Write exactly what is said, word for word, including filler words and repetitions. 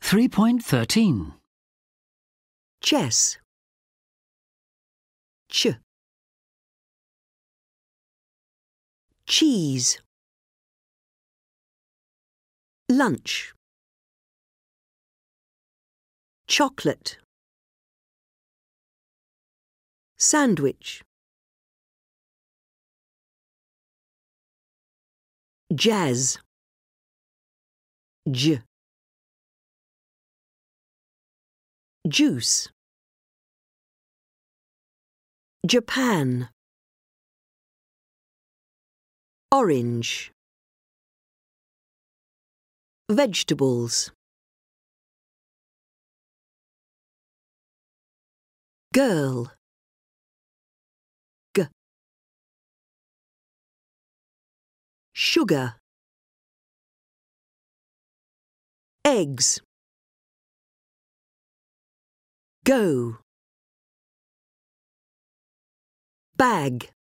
three point thirteen. Chess. Ch. Cheese. Lunch. Chocolate. Sandwich. Jazz. J. Juice. Japan. Orange. Vegetables. Girl. G. Sugar. Eggs. Go. Bag.